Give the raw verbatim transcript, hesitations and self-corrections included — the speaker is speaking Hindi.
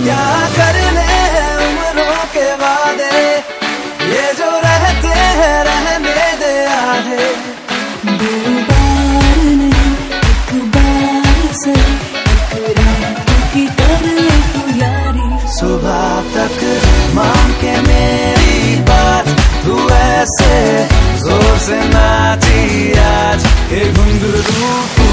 क्या कर ले उम्रों के वादे, ये जो रहते हैं रहने दे आधे। दो बार नहीं एक बार से एक रात की कर ले तू यारी। सुबह तक मान के मेरी बात, तू ऐसे जोर से नाची आज, ये घुंघरू